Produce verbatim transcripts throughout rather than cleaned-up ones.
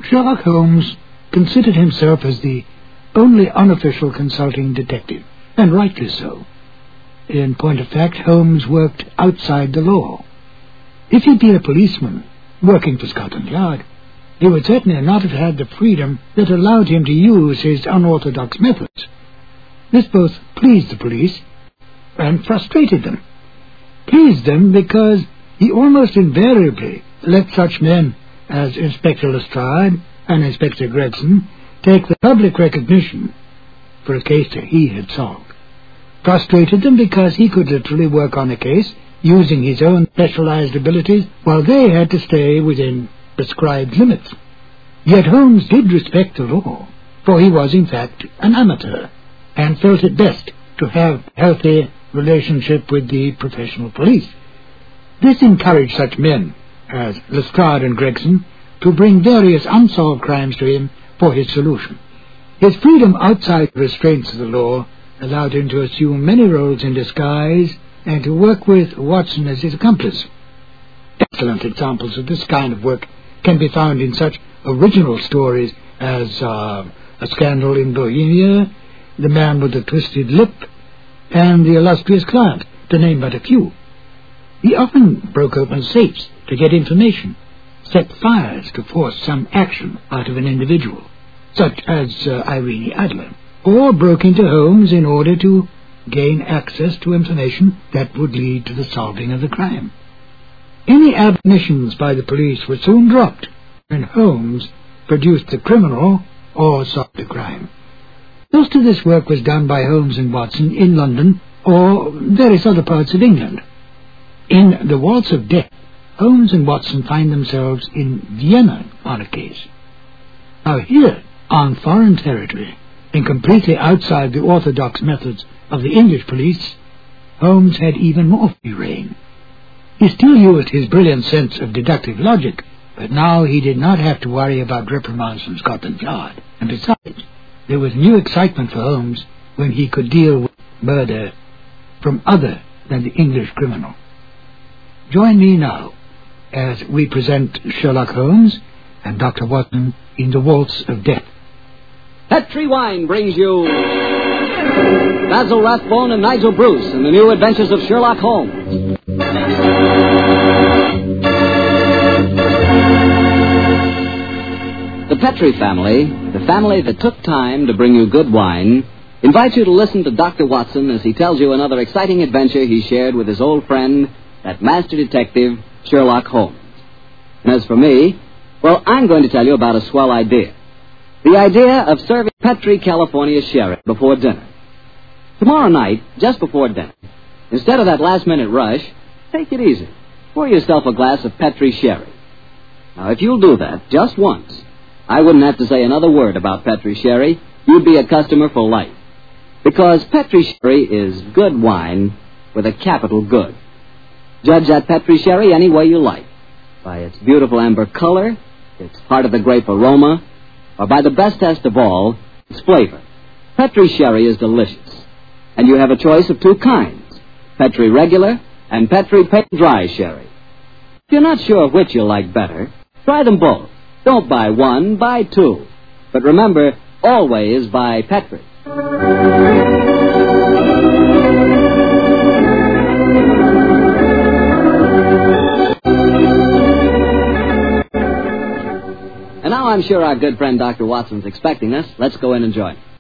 Sherlock Holmes considered himself as the only unofficial consulting detective, and rightly so. In point of fact, Holmes worked outside the law. If he'd been a policeman working for Scotland Yard, he would certainly not have had the freedom that allowed him to use his unorthodox methods. This both pleased the police and frustrated them. Pleased them because he almost invariably let such men as Inspector Lestrade and Inspector Gregson take the public recognition for a case that he had solved. Frustrated them because he could literally work on a case using his own specialized abilities while they had to stay within prescribed limits. Yet Holmes did respect the law, for he was in fact an amateur, and felt it best to have a healthy relationship with the professional police. This encouraged such men as Lestrade and Gregson to bring various unsolved crimes to him for his solution. His freedom outside the restraints of the law allowed him to assume many roles in disguise and to work with Watson as his accomplice. Excellent examples of this kind of work can be found in such original stories as uh, A Scandal in Bohemia, The Man with the Twisted Lip, and The Illustrious Client, to name but a few. He often broke open safes to get information, set fires to force some action out of an individual, such as uh, Irene Adler, or broke into homes in order to gain access to information that would lead to the solving of the crime. Any admonitions by the police were soon dropped when Holmes produced the criminal or solved the crime. Most of this work was done by Holmes and Watson in London or various other parts of England. In The Waltz of Death, Holmes and Watson find themselves in Vienna on a case. Now here, on foreign territory, and completely outside the orthodox methods of the English police, Holmes had even more free rein. He still used his brilliant sense of deductive logic, but now he did not have to worry about reprimands from Scotland Yard. And besides, there was new excitement for Holmes when he could deal with murder from other than the English criminal. Join me now as we present Sherlock Holmes and Doctor Watson in The Waltz of Death. Petri Wine brings you Basil Rathbone and Nigel Bruce in the new adventures of Sherlock Holmes. The Petri family, the family that took time to bring you good wine, invites you to listen to Doctor Watson as he tells you another exciting adventure he shared with his old friend, that master detective, Sherlock Holmes. And as for me, well, I'm going to tell you about a swell idea. The idea of serving Petri California sherry before dinner. Tomorrow night, just before dinner, instead of that last-minute rush, take it easy. Pour yourself a glass of Petri sherry. Now, if you'll do that just once, I wouldn't have to say another word about Petri sherry. You'd be a customer for life. Because Petri sherry is good wine with a capital good. Judge that Petri sherry any way you like. By its beautiful amber color, its heart-of-the-grape aroma, or by the best test of all, its flavor. Petri sherry is delicious. And you have a choice of two kinds, Petri regular and Petri pale dry sherry. If you're not sure which you'll like better, try them both. Don't buy one, buy two. But remember, always buy Petri. And now I'm sure our good friend Doctor Watson's expecting us. Let's go in and join him.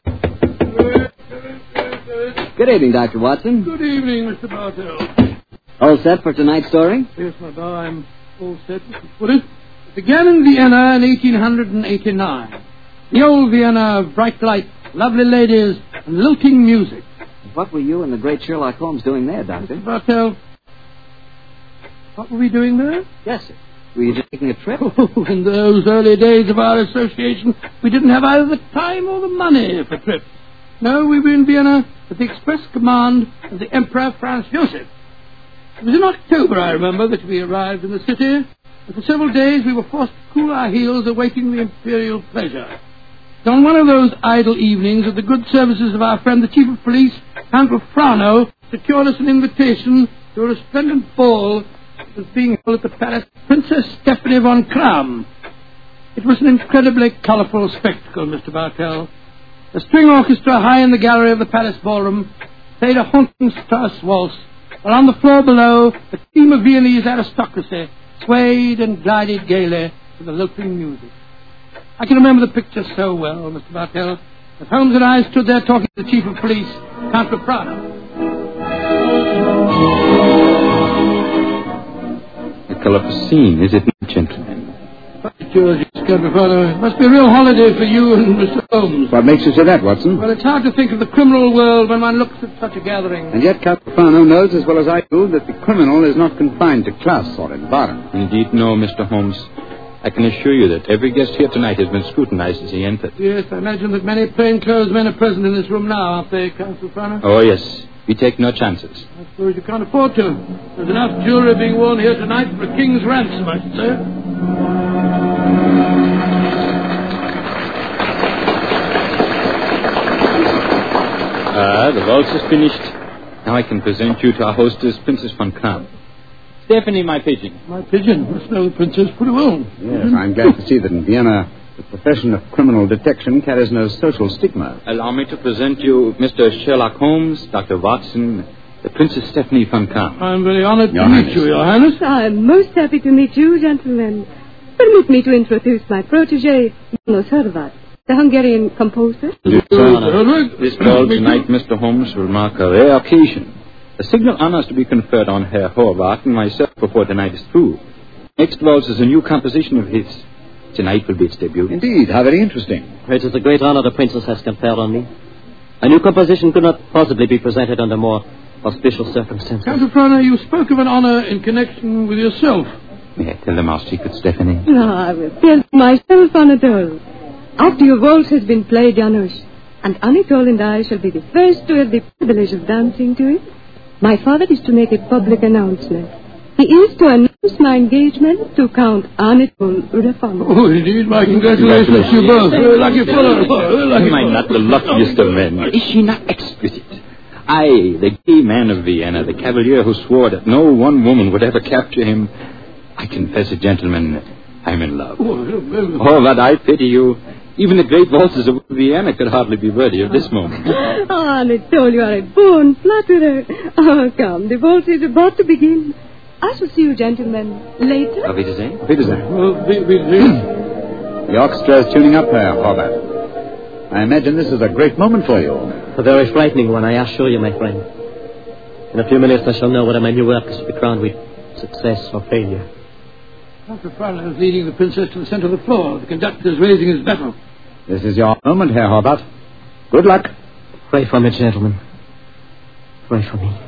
Good evening, Doctor Watson. Good evening, Mister Bartell. All set for tonight's story? Yes, my boy, I'm all set. What is? It began in Vienna in eighteen eighty-nine. The old Vienna of bright lights, lovely ladies, and lilting music. What were you and the great Sherlock Holmes doing there, Doctor? Mister Bartell, what were we doing there? Yes, sir. Were you just taking a trip? Oh, in those early days of our association, we didn't have either the time or the money for trips. No, we were in Vienna at the express command of the Emperor Franz Joseph. It was in October, I remember, that we arrived in the city, and for several days we were forced to cool our heels awaiting the imperial pleasure. And on one of those idle evenings, at the good services of our friend the Chief of Police, Count Rafrano, secured us an invitation to a resplendent ball that was being held at the palace of Princess Stephanie von Kram. It was an incredibly colourful spectacle, Mister Bartell. The string orchestra high in the gallery of the Palace Ballroom played a haunting Strauss waltz, while on the floor below, the team of Viennese aristocracy swayed and glided gaily to the lilting music. I can remember the picture so well, Mister Bartell, as Holmes and I stood there talking to the chief of police, Count Caprano. A colourful scene, is it not, gentlemen? By George, Count Caprano, it must be a real holiday for you and Mister Holmes. What makes you say that, Watson? Well, it's hard to think of the criminal world when one looks at such a gathering. And yet Count Caprano knows as well as I do that the criminal is not confined to class or environment. Indeed, no, Mister Holmes. I can assure you that every guest here tonight has been scrutinized as he entered. Yes, I imagine that many plainclothes men are present in this room now, aren't they, Count Caprano? Oh, yes. We take no chances. I suppose you can't afford to. There's enough jewelry being worn here tonight for a king's ransom, I should say. Ah, the waltz is finished. Now I can present you to our hostess, Princess von Kram. Stephanie, my pigeon. My pigeon must know the princess pretty well. Yes, I'm glad to see that in Vienna the profession of criminal detection carries no social stigma. Allow me to present you Mister Sherlock Holmes, Doctor Watson, the Princess Stephanie von Kram. I'm very honored Your to Highness. meet you, Your Highness. I'm most happy to meet you, gentlemen. Permit me to introduce my protege, Janos Horvat, the Hungarian composer. This ball tonight, Mister Holmes, will mark a rare occasion. A signal honor is to be conferred on Herr Horvath and myself before the night is through. Next waltz is a new composition of his. Tonight will be its debut. Indeed, how very interesting. It is a great honor the princess has conferred on me. A new composition could not possibly be presented under more auspicious circumstances. Count Caprano, you spoke of an honor in connection with yourself. May I tell them our secret, Stephanie? No, I will tell myself, Anatole. After your waltz has been played, Janos, and Anatole and I shall be the first to have the privilege of dancing to it, my father is to make a public announcement. He is to announce my engagement to Count Anatole Urafanov. Oh, indeed, my congratulations to you both. You're a lucky fellow. Oh, lucky Am I not the luckiest of men? Is she not exquisite? I, the gay man of Vienna, the cavalier who swore that no one woman would ever capture him. I confess it, gentlemen, I'm in love. Oh, that I pity you. Even the great waltzes of Vienna could hardly be worthy of this moment. Oh, Anatole, you are a born flatterer. Oh, come, the waltz is about to begin. I shall see you gentlemen later. Auf Wiedersehen. Auf Wiedersehen. Well, we, we, we. The orchestra is tuning up, Herr Horvath. I imagine this is a great moment for you. A very frightening one, I assure you, my friend. In a few minutes I shall know whether my new work is to be crowned with success or failure. Count Caprano is leading the princess to the center of the floor. The conductor is raising his bottle. This is your moment, Herr Horvath. Good luck. Pray for me, gentlemen. Pray for me.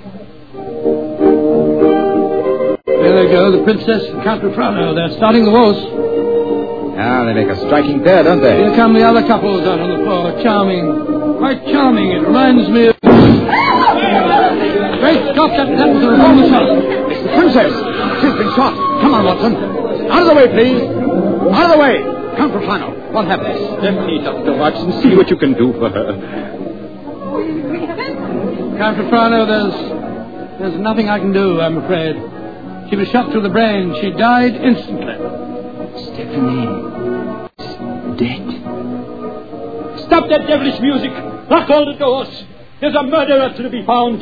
There they go, the princess and Count Caprano. They're starting the waltz. Ah, they make a striking pair, don't they? Here come the other couples out on the floor. Charming. Quite charming. It reminds me of... Great Scott, that happens to the wrong shot. The princess! She's been shot. Come on, Watson. Out of the way, please. Out of the way. Count Caprano, what happens? Stephanie, Doctor Watson, see what you can do for her. Count Caprano, there's... There's nothing I can do, I'm afraid. She was shot through the brain. She died instantly. Stephanie is dead. Stop that devilish music! Lock all the doors! There's a murderer to be found!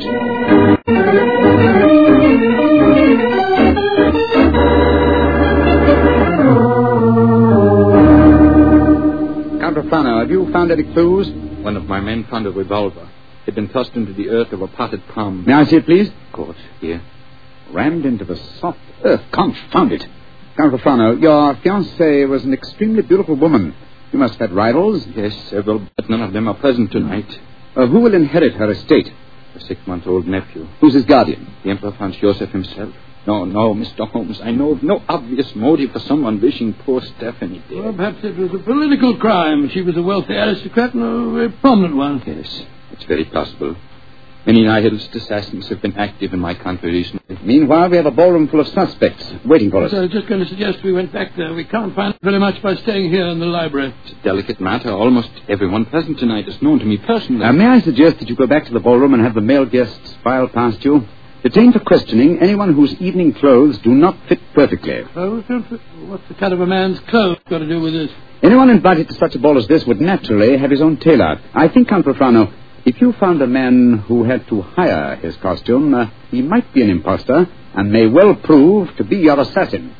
Count Caprano, have you found any clues? One of my men found a revolver. It had been thrust into the earth of a potted palm. May I see it, please? Of course, here. Rammed into the soft earth. Confound it. Count Caprano, your fiancée was an extremely beautiful woman. You must have had rivals. Yes, several, but none of them are present tonight. Uh, who will inherit her estate? A six-month-old nephew. Who's his guardian? The Emperor Franz Joseph himself. No, no, Mister Holmes, I know of no obvious motive for someone wishing poor Stephanie dead. Well, perhaps it was a political crime. She was a wealthy aristocrat and a very prominent one. Yes, it's very possible. Many nihilist assassins have been active in my country recently. Meanwhile, we have a ballroom full of suspects waiting for us. So I was just going to suggest we went back there. We can't find very much by staying here in the library. It's a delicate matter. Almost everyone present tonight is known to me personally. Now, may I suggest that you go back to the ballroom and have the male guests file past you? Detained for questioning anyone whose evening clothes do not fit perfectly. Clothes don't fit? What's the cut of a man's clothes got to do with this? Anyone invited to such a ball as this would naturally have his own tailor. I think, Count Profano, if you found a man who had to hire his costume, uh, he might be an impostor and may well prove to be your assassin.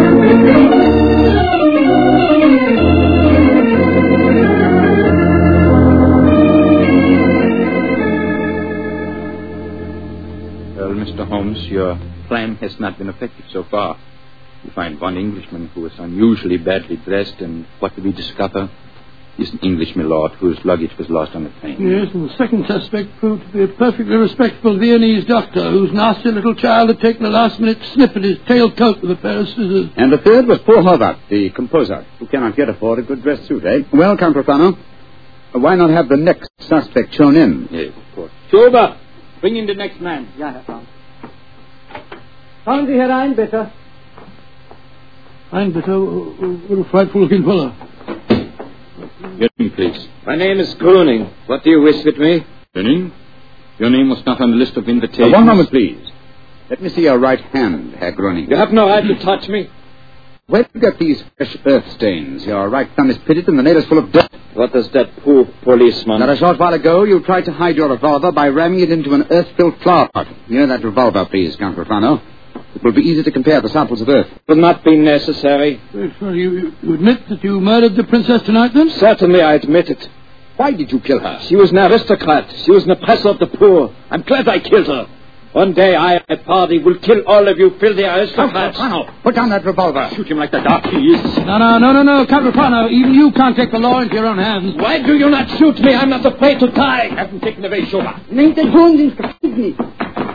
Well, Mister Holmes, your plan has not been effective so far. You find one Englishman who is unusually badly dressed, and what do we discover? He's an English milord whose luggage was lost on the train. Yes, and the second suspect proved to be a perfectly respectable Viennese doctor whose nasty little child had taken a last-minute snip at his tail coat with a pair of scissors. And the third was poor Horvath, the composer, who cannot yet afford a good dress suit, eh? Well, Count Profano, why not have the next suspect shown in? Yes, of course. Schober, bring in the next man. Ja, Herr Franz. Kommen Sie herein, bitte. Ein bitte, what a frightful-looking fellow. Your name, please. My name is Gruning. What do you wish with me? Your name? Your name was not on the list of invitations. Uh, one moment, please. Let me see your right hand, Herr Groening. You have no right to touch me. Where did you get these fresh earth stains? Your right thumb is pitted and the nail is full of dirt. What does that poor policeman... Not a short while ago, you tried to hide your revolver by ramming it into an earth-filled flower pot. Near that revolver, please, Count Profano. It will be easy to compare the samples of earth. It will not be necessary. Well, you, you admit that you murdered the princess tonight, then? Certainly, I admit it. Why did you kill her? She was an aristocrat. She was an oppressor of the poor. I'm glad I killed her. One day, I and my party will kill all of you filthy aristocrats. Count Profano, put down that revolver. Shoot him like the dark he is. No, no, no, no, no, Count Profano. Even you can't take the law into your own hands. Why do you not shoot me? I'm not afraid to die. Have him taken away, Schober. Nehmt den Hund ins Gefängnis.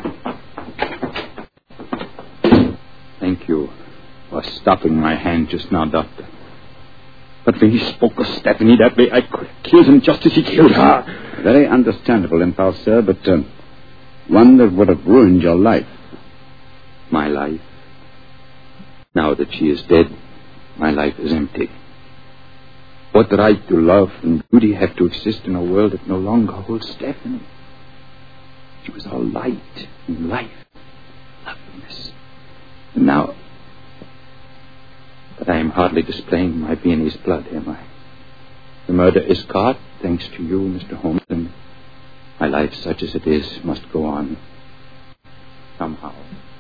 Thank you for stopping my hand just now, Doctor. But when he spoke of Stephanie that way, I could have killed him just as he killed her. Very understandable impulse, sir, but uh, one that would have ruined your life. My life? Now that she is dead, my life is empty. What right do love and beauty have to exist in a world that no longer holds Stephanie? She was all light and life, loveliness. And now that I am hardly displaying my Viennese blood, am I? The murder is caught, thanks to you, Mister Holmes, and my life, such as it is, must go on. Somehow.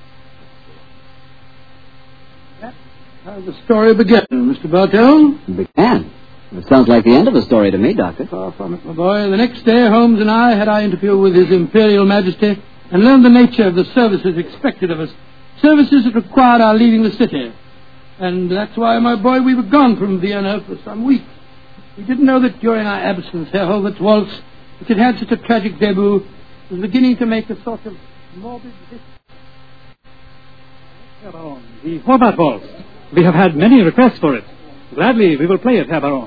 That's how the story began, Mister Bartell. Began? It sounds like the end of the story to me, Doctor. Far from it, my boy. The next day, Holmes and I had our interview with His Imperial Majesty and learned the nature of the services expected of us. Services that required our leaving the city. And that's why, my boy, we were gone from Vienna for some weeks. We didn't know that during our absence, Herr Horvath's waltz, which had had such a tragic debut, was beginning to make a sort of morbid history. Herr Baron, the Horvath waltz. We have had many requests for it. Gladly, we will play it, Herr Baron.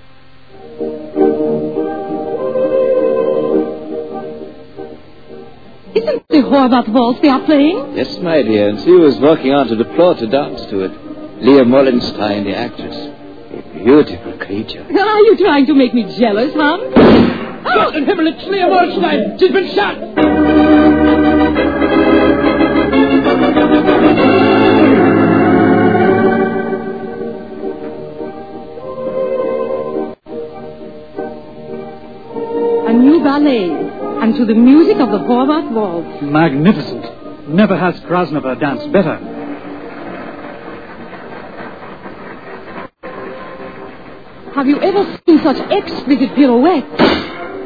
Isn't the Horvath waltz they are playing? Yes, my dear, and she was walking on to the floor to dance to it. Leah Mollenstein, the actress. A beautiful creature. Are you trying to make me jealous, huh? Oh, in Himmel, it's Leah Mollenstein! She's been shot! A new ballet, and to the music of the Horvath waltz. Magnificent. Never has Krasnova danced better. Have you ever seen such exquisite pirouettes?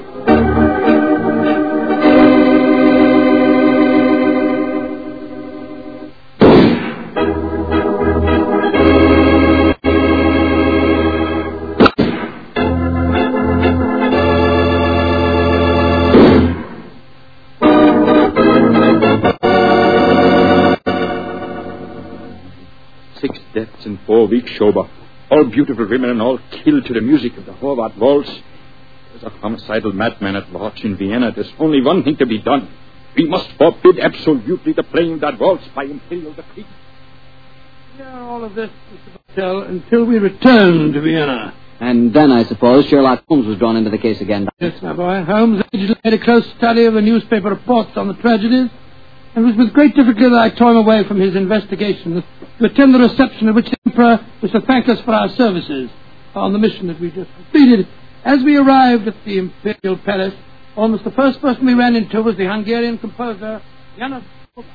Six deaths in four weeks, Schober. All beautiful women and all killed to the music of the Horvath waltz. There's a homicidal madman at large in Vienna. There's only one thing to be done. We must forbid absolutely the playing of that waltz by imperial decree. Yeah, all of this, Mister Bartell, until we return to Vienna. And then, I suppose, Sherlock Holmes was drawn into the case again. Yes, my boy. Holmes made a close study of the newspaper reports on the tragedies. and it was with great difficulty that I tore him away from his investigations to attend the reception at which the Emperor was to thank us for our services on the mission that we just completed. As we arrived at the Imperial Palace, almost the first person we ran into was the Hungarian composer, János.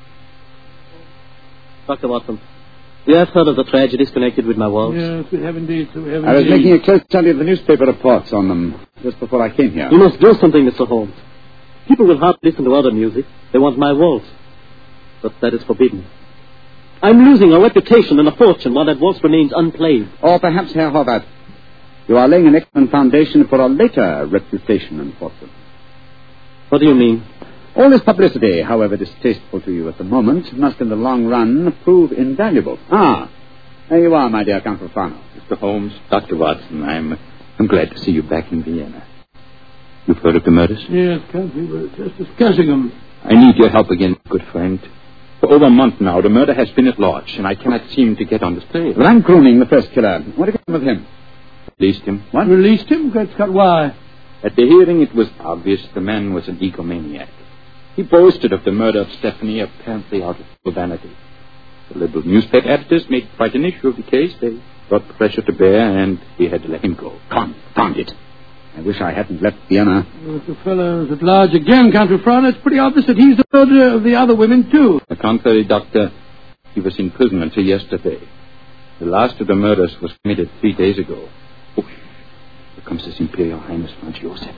Doctor Watson, you have heard of the tragedies connected with my waltz? Yes, we have indeed, sir, we have I was indeed. making a close study of the newspaper reports on them just before I came here. You must do something, Mister Holmes. People will hardly listen to other music. They want my waltz. But that is forbidden. I'm losing a reputation and a fortune while that waltz remains unplayed. Or perhaps, Herr Horvath, you are laying an excellent foundation for a later reputation and fortune. What do you mean? All this publicity, however distasteful to you at the moment, must in the long run prove invaluable. Ah, there you are, my dear Count Profano. Mister Holmes, Doctor Watson, I'm, I'm glad to see you back in Vienna. You've heard of the murders? Yes, Count, we were just discussing them. I need your help again, good friend. For over a month now, the murder has been at large, and I cannot seem to get on the trail. Frank Groening, the first killer. What became of him? Released him. What? Released him? Great Scott, why? At the hearing, it was obvious the man was an egomaniac. He boasted of the murder of Stephanie, apparently out of vanity. The liberal newspaper editors made quite an issue of the case. They brought pressure to bear, and we had to let him go. Confound it. I wish I hadn't left Vienna. Well, if the fellow's at large again, Count Profano, it's pretty obvious that he's the murderer of the other women, too. On the contrary, Doctor, he was in prison until yesterday. The last of the murders was committed three days ago. Oh, here comes His Imperial Highness Franz Joseph.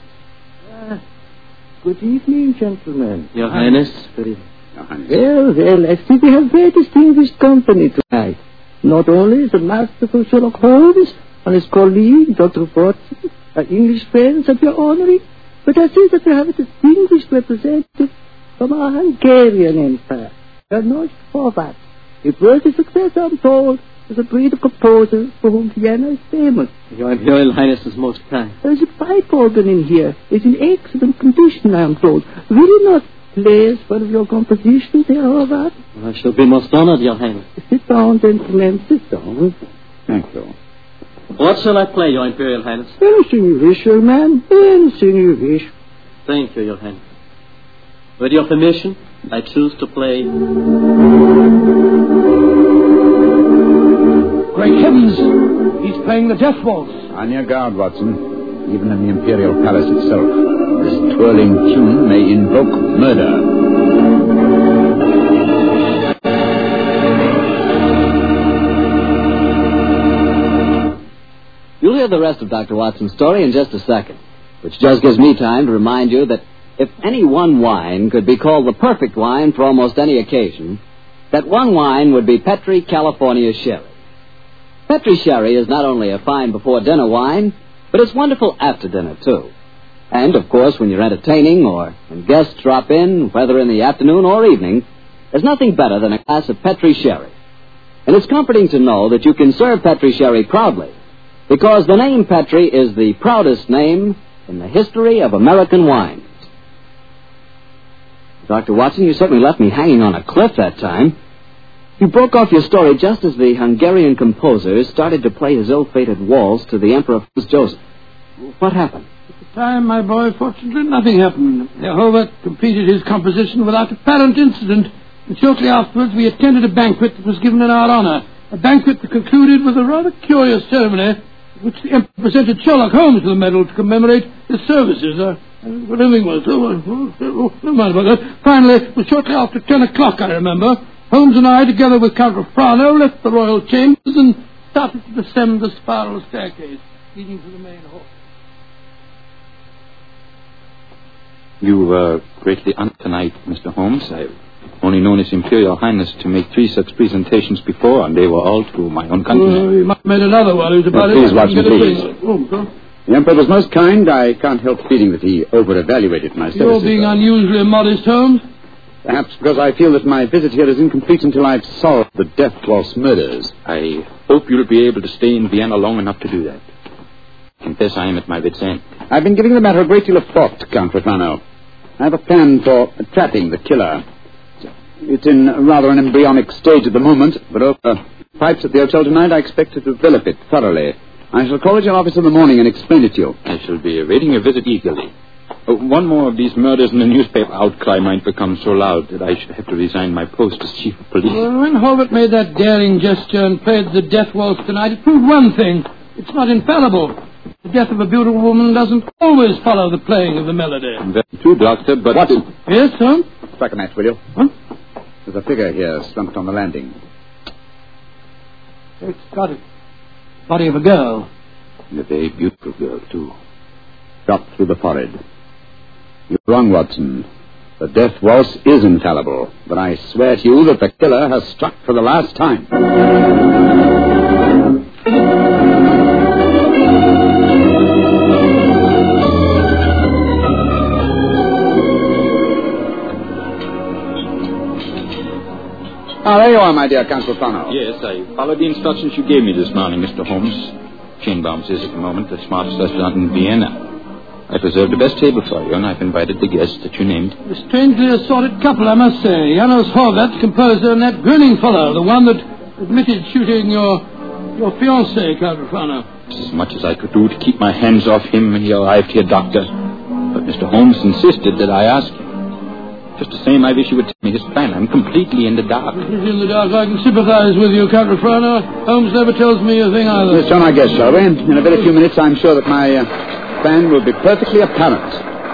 Ah, good evening, gentlemen. Your Highness. Good evening. Your Highness. Well, well, I see we have very distinguished company tonight. Not only the masterful Sherlock Holmes and his colleague, Doctor Watson, our English friends that we are honoring, but I see that we have a distinguished representative from our Hungarian Empire, János Horváth. A worthy successor, I'm told, is a breed of composers for whom Vienna is famous. Your Imperial Highness is most kind. There is a pipe organ in here. It's in excellent condition, I am told. Will you not play as one of your compositions, Herr Horváth? I shall be most honored, Your Highness. Sit down, gentlemen, sit down. Thank you. What shall I play, Your Imperial Highness? Anything you wish, young man. Anything you wish. Thank you, Your Highness. With your permission, I choose to play... Great heavens! He's playing the death waltz. On your guard, Watson. Even in the Imperial Palace itself, this twirling tune may invoke murder. You'll hear the rest of Doctor Watson's story in just a second, which just gives me time to remind you that if any one wine could be called the perfect wine for almost any occasion, that one wine would be Petri California Sherry. Petri Sherry is not only a fine before-dinner wine, but it's wonderful after dinner, too. And, of course, when you're entertaining or when guests drop in, whether in the afternoon or evening, there's nothing better than a glass of Petri Sherry. And it's comforting to know that you can serve Petri Sherry proudly, because the name Petri is the proudest name in the history of American wines. Doctor Watson, you certainly left me hanging on a cliff that time. You broke off your story just as the Hungarian composer started to play his ill-fated waltz to the Emperor Franz Joseph. What happened? At the time, my boy, fortunately, nothing happened. Jehovah completed his composition without apparent incident, and shortly afterwards we attended a banquet that was given in our honor, a banquet that concluded with a rather curious ceremony in which the Emperor presented Sherlock Holmes with a medal to commemorate his services. Uh, what everything was. Oh, oh, oh, never mind about that. Finally, it was shortly after ten o'clock, I remember. Holmes and I, together with Count Profano, left the royal chambers and started to descend the spiral staircase leading to the main hall. You were greatly honored tonight, Mister Holmes. I've only known His Imperial Highness to make three such presentations before, and they were all to my own country. Well, he might have made another one. It was about oh, it. Please, Watson, please. Oh, huh? The Emperor was most kind. I can't help feeling that he over-evaluated my services. You're being unusually modest, Holmes. Perhaps because I feel that my visit here is incomplete until I've solved the death waltz murders. I hope you'll be able to stay in Vienna long enough to do that. I confess I am at my wit's end. I've been giving the matter a great deal of thought, Count Profano. I have a plan for trapping the killer. It's in rather an embryonic stage at the moment, but over pipes at the hotel tonight, I expect to develop it thoroughly. I shall call at your office in the morning and explain it to you. I shall be awaiting your visit eagerly. Oh, one more of these murders and the newspaper outcry might become so loud that I should have to resign my post as chief of police. Well, when Hobart made that daring gesture and played the death waltz tonight, it proved one thing. It's not infallible. The death of a beautiful woman doesn't always follow the playing of the melody. Very true, Doctor, but... Watson. Yes, sir? Strike a match, will you? Huh? There's a figure here slumped on the landing. It's got it. Body of a girl. And a very beautiful girl, too. Shot through the forehead. You're wrong, Watson. The death waltz is infallible, but I swear to you that the killer has struck for the last time. Ah, there you are, my dear Count Profano. Yes, I followed the instructions you gave me this morning, Mister Holmes. Chainbaum's is at the moment the smartest restaurant in Vienna. I've reserved the best table for you, and I've invited the guests that you named. A strangely assorted couple, I must say. Janos Horvath, composer, and that grinning fellow, the one that admitted shooting your your fiancée, Count Profano. It's as much as I could do to keep my hands off him when he arrived here, Doctor. But Mister Holmes insisted that I ask you. Just the same, I wish you would tell me his plan. I'm completely in the dark. In the dark, I can sympathize with you, Count Profano. Holmes never tells me a thing either. Yes, John, I guess, shall we? In a very few minutes, I'm sure that my uh, plan will be perfectly apparent.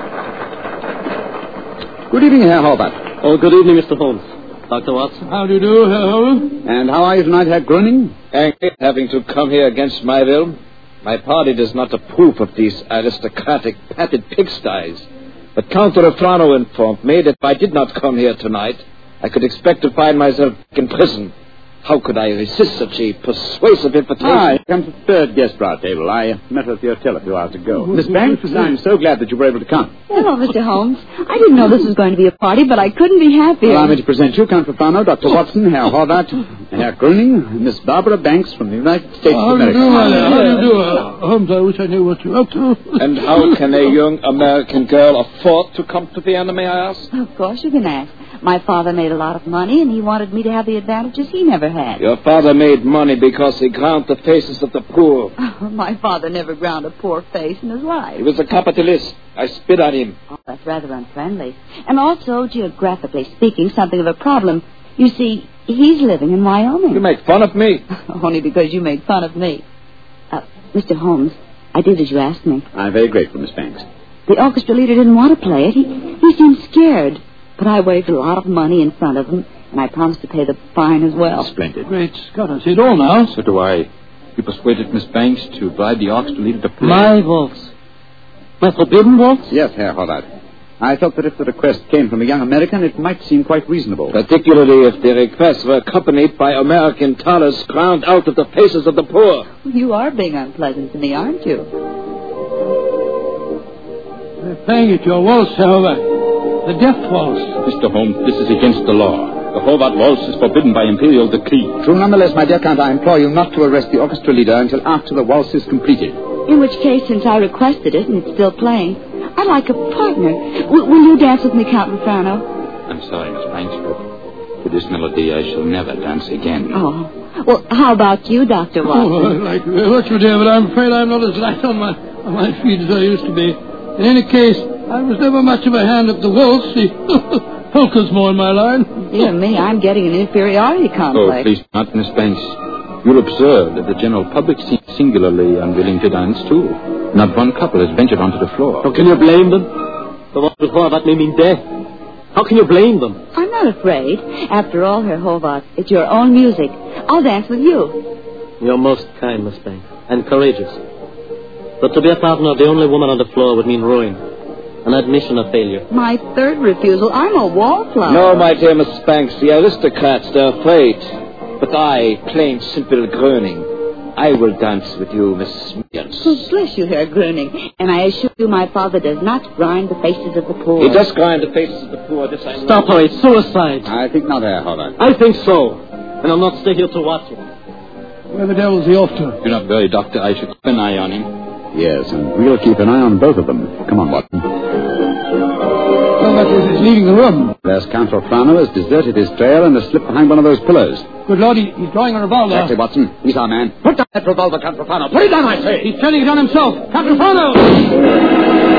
Good evening, Herr Horvath. Oh, good evening, Mister Holmes. Doctor Watson. How do you do, Herr Holmes? And how are you tonight, Herr Gruning? Angry at having to come here against my will. My party does not approve of these aristocratic, padded pigsties. But Count Refrano informed me that if I did not come here tonight, I could expect to find myself in prison. How could I resist such a persuasive invitation? Ah, here comes the third guest for our table. I uh, met her at the hotel a few hours ago. Miss Banks, I'm so glad that you were able to come. Hello, Mister Holmes. I didn't know this was going to be a party, but I couldn't be happier. Allow me to present you, Count Profano, Doctor Watson, Herr Horvath, Herr Gruning, Miss Barbara Banks from the United States How of do you America. do, Ella? How do you do, uh, Holmes? I wish I knew what you're up to. And how can a young American girl afford to come to Vienna, may I ask? Of course you can ask. My father made a lot of money, and he wanted me to have the advantages he never had. Your father made money because he ground the faces of the poor. Oh, my father never ground a poor face in his life. He was a capitalist. I spit on him. Oh, that's rather unfriendly. And also, geographically speaking, something of a problem. You see, he's living in Wyoming. You make fun of me. Only because you made fun of me. Uh, Mister Holmes, I did as you asked me. I'm very grateful, Miss Banks. The orchestra leader didn't want to play it. He, he seemed scared. But I waved a lot of money in front of him, and I promised to pay the fine as well. Splendid. Great Scott, I see it all now. So do I. You persuaded Miss Banks to bribe the orchestra leader to play. My waltz. My forbidden waltz? Yes, Herr Horvath. I thought that if the request came from a young American, it might seem quite reasonable. Particularly if the requests were accompanied by American dollars ground out of the faces of the poor. You are being unpleasant to me, aren't you? They're playing it, your waltz, however. The death waltz. Mister Holmes, this is against the law. The Horvath waltz is forbidden by imperial decree. True, nonetheless, my dear Count, I implore you not to arrest the orchestra leader until after the waltz is completed. In which case, since I requested it and it's still playing, I'd like a partner. W- will you dance with me, Count Refrano? I'm sorry, Miss Banks, but to this melody I shall never dance again. Oh. Well, how about you, Doctor Watson? Oh, I'd like to very much, you dear, but I'm afraid I'm not as light on my, on my feet as I used to be. In any case, I was never much of a hand at the waltz. The polka's more in my line. Dear me, I'm getting an inferiority Oh, complex. please not, Miss Banks. You'll observe that the general public seems singularly unwilling to dance, too. Not one couple has ventured onto the floor. How can you blame them? The waltz with Horvath may mean death. How can you blame them? I'm not afraid. After all, Herr Horvath, it's your own music. I'll dance with you. You're most kind, Miss Banks, and courageous. But to be a partner of the only woman on the floor would mean ruin. An admission of failure. My third refusal, I'm a wallflower. No, my dear Miss Banks, the aristocrats, they're afraid. But I, plain simple Gröning, I will dance with you, Miss Smithers. Oh, bless you, Herr Gröning. And I assure you my father does not grind the faces of the poor. He does grind the faces of the poor, this I know. Stop her, it's suicide. I think not, Herr Horvath. I think so. And I'll not stay here to watch it. Where the devil's he off to? Do not worry, Doctor. I should keep an eye on him. Yes, and we'll keep an eye on both of them. Come on, Watson. Horvath is leaving the room. There's Count Refrano has deserted his trail and has slipped behind one of those pillars. Good Lord, he, he's drawing a revolver. Exactly, Watson. He's our man. Put down that revolver, Count Refrano. Put it down, I say. He's turning it on himself. Count Refrano!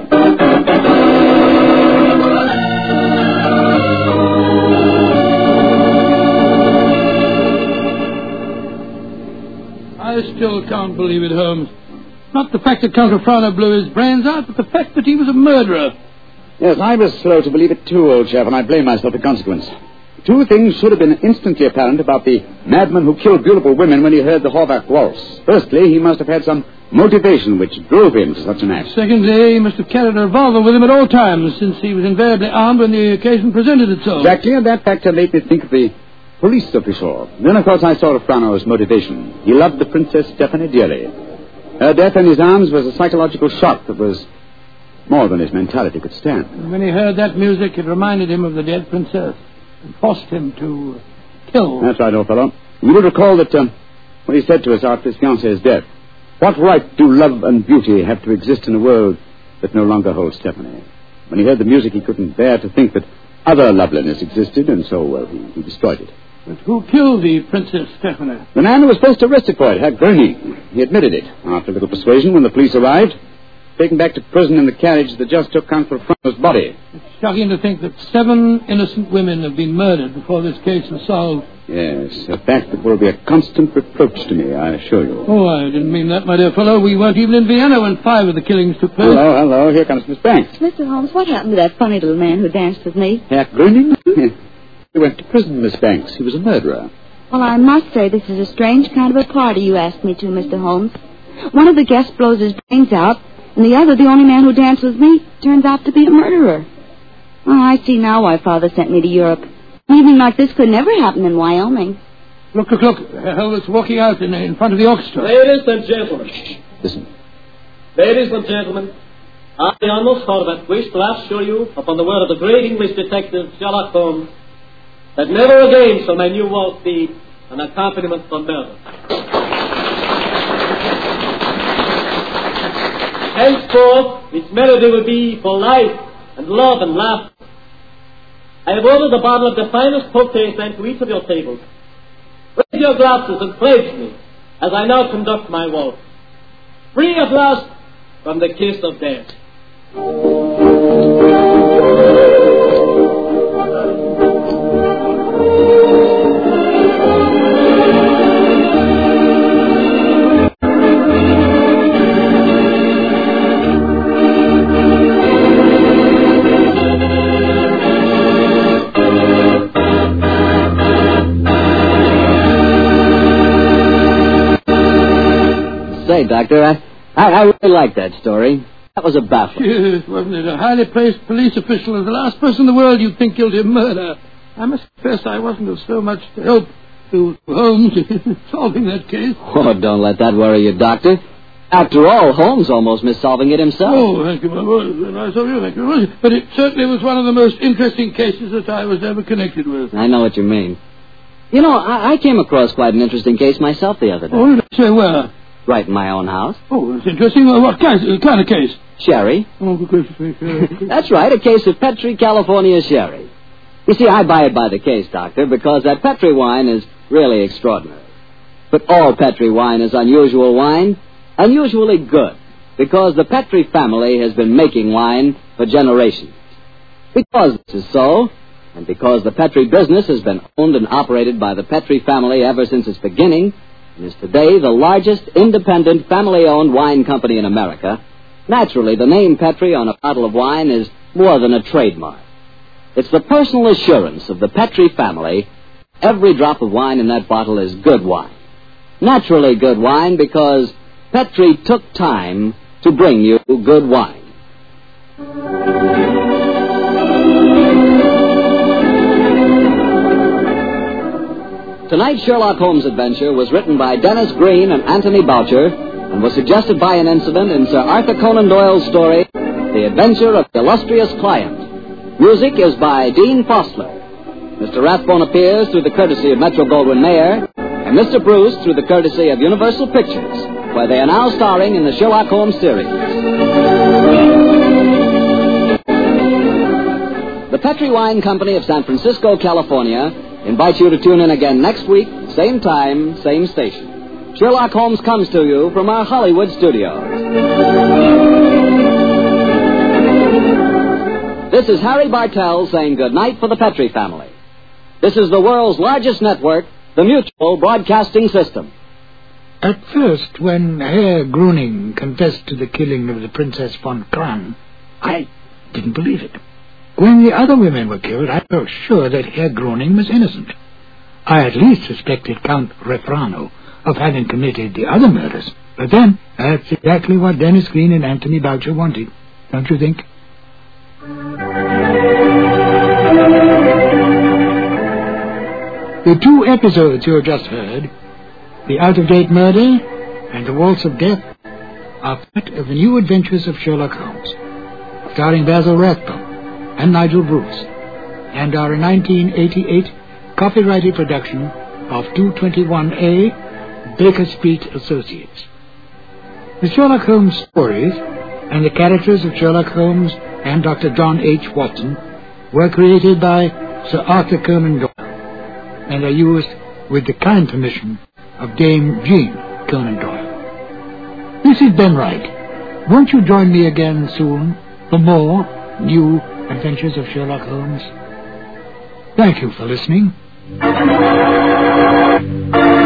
I still can't believe it, Holmes. Not the fact that Count Rafrano blew his brains out, but the fact that he was a murderer. Yes, I was slow to believe it too, old chap, and I blame myself in consequence. Two things should have been instantly apparent about the madman who killed beautiful women when he heard the Horvath waltz. Firstly, he must have had some motivation which drove him to such an act. Secondly, he must have carried a revolver with him at all times, since he was invariably armed when the occasion presented itself. Exactly, and that factor made me think of the police official. Then, of course, I saw Rafrano's motivation. He loved the Princess Stephanie dearly. Her death in his arms was a psychological shock that was more than his mentality could stand. And when he heard that music, it reminded him of the dead princess and forced him to kill. That's right, old fellow. You will recall that um, what he said to us after his fiancée's death. What right do love and beauty have to exist in a world that no longer holds Stephanie? When he heard the music, he couldn't bear to think that other loveliness existed, and so, well, he, he destroyed it. But who killed the Princess Stephanie? The man who was first arrested for it, Herr Gröning. He admitted it after a little persuasion when the police arrived. Taken back to prison in the carriage that just took Count Rafrano's body. It's shocking to think that seven innocent women have been murdered before this case was solved. Yes, a fact that will be a constant reproach to me, I assure you. Oh, I didn't mean that, my dear fellow. We weren't even in Vienna when five of the killings took place. Hello, hello. Here comes Miss Banks. Mister Holmes, what happened to that funny little man who danced with me? Herr Gröning? He went to prison, Miss Banks. He was a murderer. Well, I must say this is a strange kind of a party you asked me to, Mister Holmes. One of the guests blows his brains out, and the other, the only man who danced with me, turns out to be a murderer. Oh, I see now why Father sent me to Europe. An evening like this could never happen in Wyoming. Look, look, look. Elvis walking out in, in front of the orchestra. Ladies and gentlemen. Listen. Ladies and gentlemen, I, Arnold Horvath, wish to assure you, upon the word of the great English detective Sherlock Holmes, that never again shall my new waltz be an accompaniment for murder. Henceforth, its melody will be for life and love and laughter. I have ordered a bottle of the finest Potay sent to each of your tables. Raise your glasses and pledge me as I now conduct my waltz. Free at last from the kiss of death. Say, Doctor, I, I, I really like that story. That was a baffle. Yes, wasn't it? A highly placed police official is the last person in the world you'd think guilty of murder. I must confess I wasn't of so much help to Holmes in solving that case. Oh, don't let that worry you, Doctor. After all, Holmes almost missed solving it himself. Oh, thank you, my boy. Nice of you, thank you very much. But it certainly was one of the most interesting cases that I was ever connected with. I know what you mean. You know, I, I came across quite an interesting case myself the other day. Oh, did I say where? Right in my own house. Oh, that's interesting. Well, what kind, uh, kind of case? Sherry. Oh, for goodness sake. Uh, That's right, a case of Petri California sherry. You see, I buy it by the case, Doctor, because that Petri wine is really extraordinary. But all Petri wine is unusual wine, unusually good, because the Petri family has been making wine for generations. Because this is so, and because the Petri business has been owned and operated by the Petri family ever since its beginning, and is today the largest independent family-owned wine company in America, naturally the name Petri on a bottle of wine is more than a trademark. It's the personal assurance of the Petri family every drop of wine in that bottle is good wine. Naturally good wine because Petri took time to bring you good wine. Tonight's Sherlock Holmes adventure was written by Dennis Green and Anthony Boucher and was suggested by an incident in Sir Arthur Conan Doyle's story, The Adventure of the Illustrious Client. Music is by Dean Fostler. Mister Rathbone appears through the courtesy of Metro-Goldwyn-Mayer, and Mister Bruce through the courtesy of Universal Pictures, where they are now starring in the Sherlock Holmes series. The Petri Wine Company of San Francisco, California, invites you to tune in again next week, same time, same station. Sherlock Holmes comes to you from our Hollywood studios. This is Harry Bartell saying goodnight for the Petrie family. This is the world's largest network, the Mutual Broadcasting System. At first, when Herr Gruning confessed to the killing of the Princess von Kran, I didn't believe it. When the other women were killed, I felt sure that Herr Gruning was innocent. I at least suspected Count Refrano of having committed the other murders. But then, that's exactly what Dennis Green and Anthony Boucher wanted, don't you think? The two episodes you have just heard, The Out-of-Date Murder and The Waltz of Death, are part of the new adventures of Sherlock Holmes, starring Basil Rathbone and Nigel Bruce, and are a nineteen eighty-eight copyrighted production of two twenty-one A Baker Street Associates. The Sherlock Holmes stories and the characters of Sherlock Holmes and Doctor John H. Watson were created by Sir Arthur Conan Doyle and are used with the kind permission of Dame Jean Conan Doyle. This is Ben Wright. Won't you join me again soon for more new adventures of Sherlock Holmes? Thank you for listening.